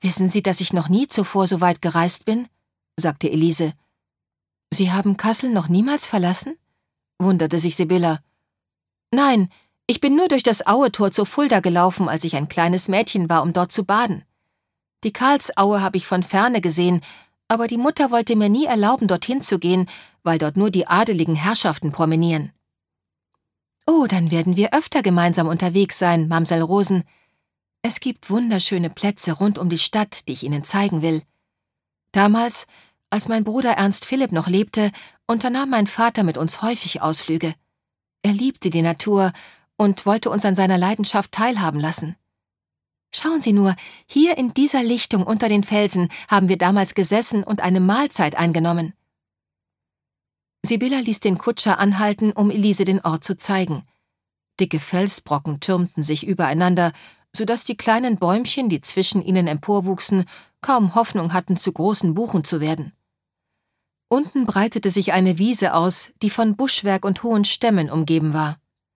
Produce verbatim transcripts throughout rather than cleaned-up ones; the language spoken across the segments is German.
»Wissen Sie, dass ich noch nie zuvor so weit gereist bin?« sagte Elise. »Sie haben Kassel noch niemals verlassen?« wunderte sich Sibylla. »Nein, ich bin nur durch das Auetor zur Fulda gelaufen, als ich ein kleines Mädchen war, um dort zu baden. Die Karlsaue habe ich von ferne gesehen, aber die Mutter wollte mir nie erlauben, dorthin zu gehen, weil dort nur die adeligen Herrschaften promenieren.« »Oh, dann werden wir öfter gemeinsam unterwegs sein, Mamsell Rosen. Es gibt wunderschöne Plätze rund um die Stadt, die ich Ihnen zeigen will. Damals, als mein Bruder Ernst Philipp noch lebte, unternahm mein Vater mit uns häufig Ausflüge. Er liebte die Natur und wollte uns an seiner Leidenschaft teilhaben lassen. Schauen Sie nur, hier in dieser Lichtung unter den Felsen haben wir damals gesessen und eine Mahlzeit eingenommen.« Sibylla ließ den Kutscher anhalten, um Elise den Ort zu zeigen. Dicke Felsbrocken türmten sich übereinander, so dass die kleinen Bäumchen, die zwischen ihnen emporwuchsen, kaum Hoffnung hatten, zu großen Buchen zu werden. Unten breitete sich eine Wiese aus, die von Buschwerk und hohen Stämmen umgeben war.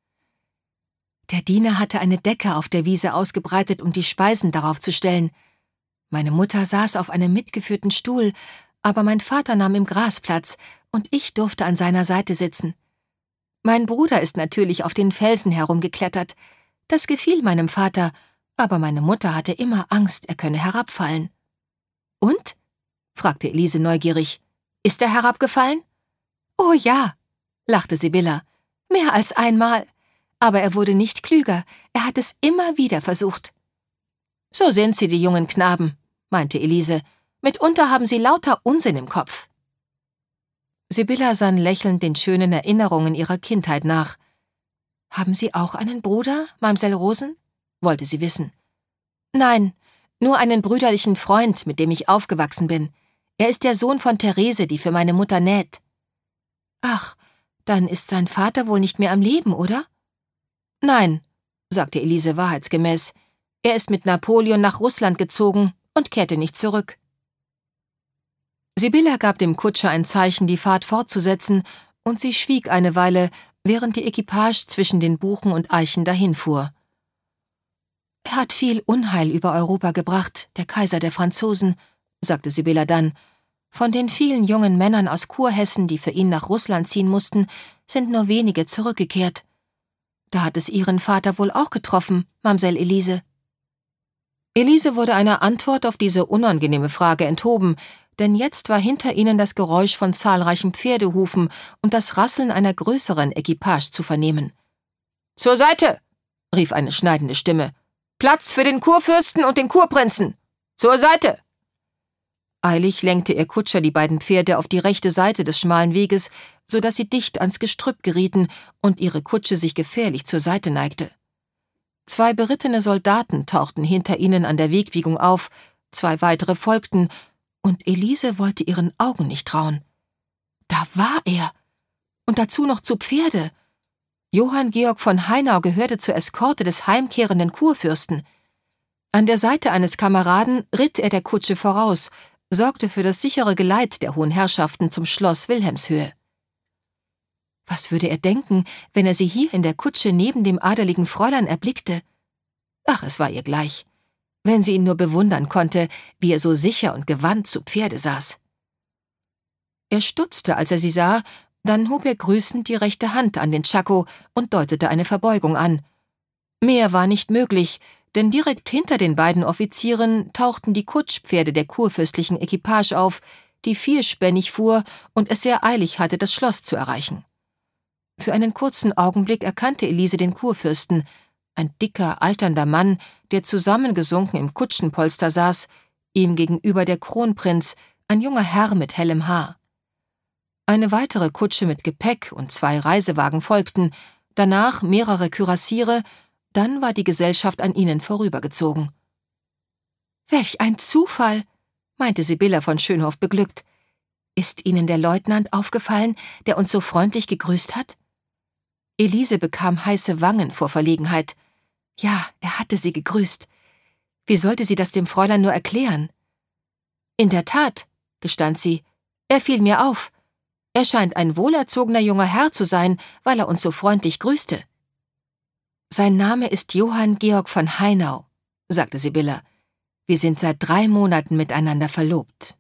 Der Diener hatte eine Decke auf der Wiese ausgebreitet, um die Speisen darauf zu stellen. Meine Mutter saß auf einem mitgeführten Stuhl, aber mein Vater nahm im Gras Platz, und ich durfte an seiner Seite sitzen. Mein Bruder ist natürlich auf den Felsen herumgeklettert. Das gefiel meinem Vater, aber meine Mutter hatte immer Angst, er könne herabfallen. »Und?« fragte Elise neugierig. »Ist er herabgefallen?« »Oh ja«, lachte Sibylla, »mehr als einmal. Aber er wurde nicht klüger, er hat es immer wieder versucht.« »So sind sie, die jungen Knaben«, meinte Elise. »Mitunter haben sie lauter Unsinn im Kopf.« Sibylla sann lächelnd den schönen Erinnerungen ihrer Kindheit nach. »Haben Sie auch einen Bruder, Mamsell Rosen?« wollte sie wissen. »Nein, nur einen brüderlichen Freund, mit dem ich aufgewachsen bin. Er ist der Sohn von Therese, die für meine Mutter näht.« »Ach, dann ist sein Vater wohl nicht mehr am Leben, oder?« »Nein«, sagte Elise wahrheitsgemäß. »Er ist mit Napoleon nach Russland gezogen und kehrte nicht zurück.« Sibylla gab dem Kutscher ein Zeichen, die Fahrt fortzusetzen, und sie schwieg eine Weile, während die Equipage zwischen den Buchen und Eichen dahinfuhr. »Er hat viel Unheil über Europa gebracht, der Kaiser der Franzosen«, sagte Sibylla dann. »Von den vielen jungen Männern aus Kurhessen, die für ihn nach Russland ziehen mussten, sind nur wenige zurückgekehrt. Da hat es Ihren Vater wohl auch getroffen, Mamsell Elise.« Elise wurde einer Antwort auf diese unangenehme Frage enthoben, denn jetzt war hinter ihnen das Geräusch von zahlreichen Pferdehufen und das Rasseln einer größeren Equipage zu vernehmen. »Zur Seite«, rief eine schneidende Stimme. »Platz für den Kurfürsten und den Kurprinzen! Zur Seite!« Eilig lenkte ihr Kutscher die beiden Pferde auf die rechte Seite des schmalen Weges, so dass sie dicht ans Gestrüpp gerieten und ihre Kutsche sich gefährlich zur Seite neigte. Zwei berittene Soldaten tauchten hinter ihnen an der Wegbiegung auf, zwei weitere folgten, und Elise wollte ihren Augen nicht trauen. Da war er! Und dazu noch zu Pferde! Johann Georg von Hainau gehörte zur Eskorte des heimkehrenden Kurfürsten. An der Seite eines Kameraden ritt er der Kutsche voraus, sorgte für das sichere Geleit der hohen Herrschaften zum Schloss Wilhelmshöhe. Was würde er denken, wenn er sie hier in der Kutsche neben dem adeligen Fräulein erblickte? Ach, es war ihr gleich. Wenn sie ihn nur bewundern konnte, wie er so sicher und gewandt zu Pferde saß. Er stutzte, als er sie sah, dann hob er grüßend die rechte Hand an den Tschako und deutete eine Verbeugung an. Mehr war nicht möglich, denn direkt hinter den beiden Offizieren tauchten die Kutschpferde der kurfürstlichen Equipage auf, die vierspännig fuhr und es sehr eilig hatte, das Schloss zu erreichen. Für einen kurzen Augenblick erkannte Elise den Kurfürsten, ein dicker, alternder Mann, der zusammengesunken im Kutschenpolster saß, ihm gegenüber der Kronprinz, ein junger Herr mit hellem Haar. Eine weitere Kutsche mit Gepäck und zwei Reisewagen folgten, danach mehrere Kürassiere, dann war die Gesellschaft an ihnen vorübergezogen. »Welch ein Zufall«, meinte Sibylla von Schönhof beglückt. »Ist Ihnen der Leutnant aufgefallen, der uns so freundlich gegrüßt hat?« Elise bekam heiße Wangen vor Verlegenheit. Ja, er hatte sie gegrüßt. Wie sollte sie das dem Fräulein nur erklären? »In der Tat«, gestand sie, »er fiel mir auf. Er scheint ein wohlerzogener junger Herr zu sein, weil er uns so freundlich grüßte.« »Sein Name ist Johann Georg von Hainau«, sagte Sibylla. Wir sind seit drei Monaten miteinander verlobt.